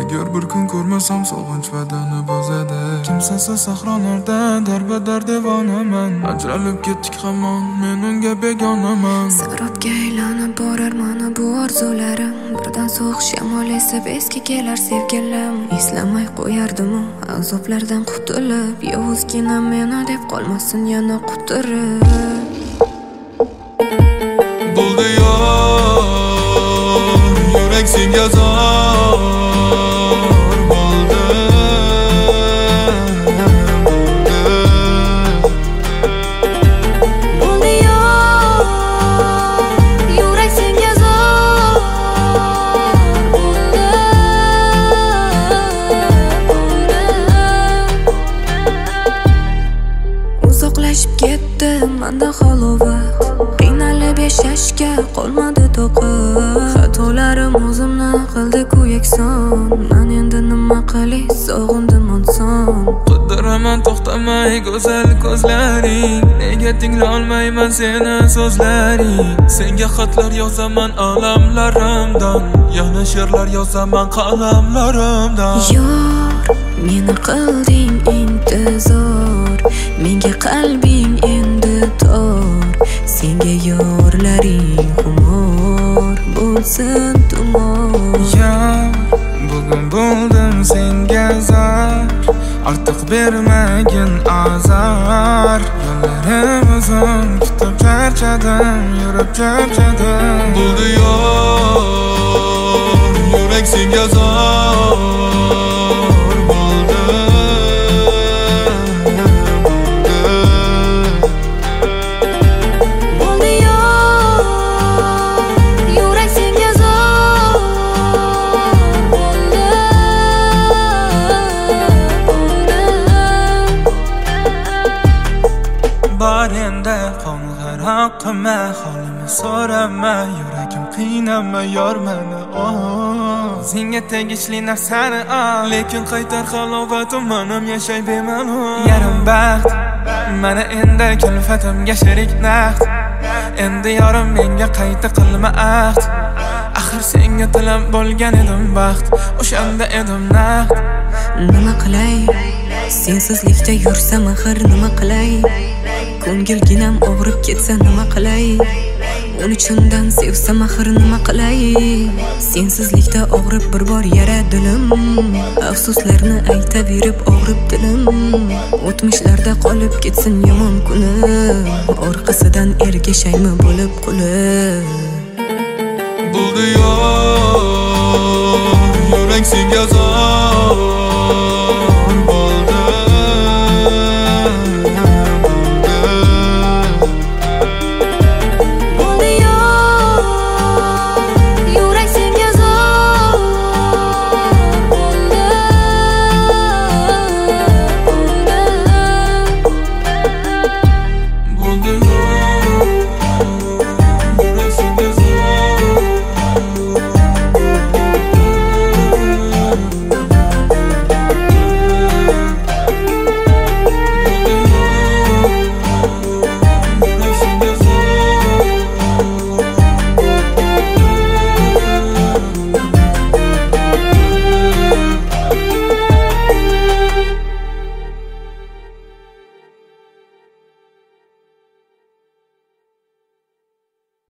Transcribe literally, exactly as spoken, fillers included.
Agar bir kun ko'rmasam sog'inch badani bozadi. Kimsasiz sahrolarda darbadar devonaman. Ajralib ketdik hamon, men unga begonaman. Sakrotga aylanib borar mana bu orzularim. Birdan so'q shamol esib eski kelar sevgilim. Eslamay qo'yardim u azoblardan qutulib. Yovuzgina meni deb qolmasin yana quturib. Bo'ldi yor, yurak senga zor bo'ldi. Bo'ldi yor, yurak senga zor bo'ldi. Uzoqlashib ketdi mendan halovat. Qiynalib yashashga qolmadi to'qat. Xatolarim o'zimni qildi ku yakson. Men endi nima qilay sog'indim onson. Qidiraman to'xtamay go'zal ko'zlaring. Nega tinglolmayman seni so'zlaring. Senga xatlar yozaman alamlarimdan. Yana she'rlar yozaman qalamlarimdan. Yor, meni qilding intizor. Menga qalbing endi tor. Senga yorlaring xumor bo'lsin tumor. Yor, bugun bo'ldim senga zor. Ortiq bermagin azor. Yo'llarim uzun, kutib charchadim, yurib charchadim. Bo'ldi yor, yurak senga zor bo'ldi. Bo'ldi yor, yurak senga zor bo'ldi. Bor endi qo'ng'iroq qilma, holimni so'rama, yuragim qiynama yor meni. Oh, senga tegishli narsani ol, lekin qaytar halovatim menim yashay bemalol. Yarim baxt mana endi kulfatimga sherik naqd. Endi yorim menga qayta qilma ahd. Axir senga tilab bo'lgan edim baxt, o'shanda edim naqd. Nima qilay? Sensizlikda yursam axir nima qilay? Ko'ngilginam og'rib ketsa nima qilay? Uni chindan sevsam axir nima qilay? Sensizlikda og'rib bir bor yara dilim. Afsuslarni aytaverib og'rib dilim. O'tmishlarda qolib ketsin yomon kunim. Orqasidan ergashaymi bo'lib qulib. Bo'ldi yor, yurak senga zor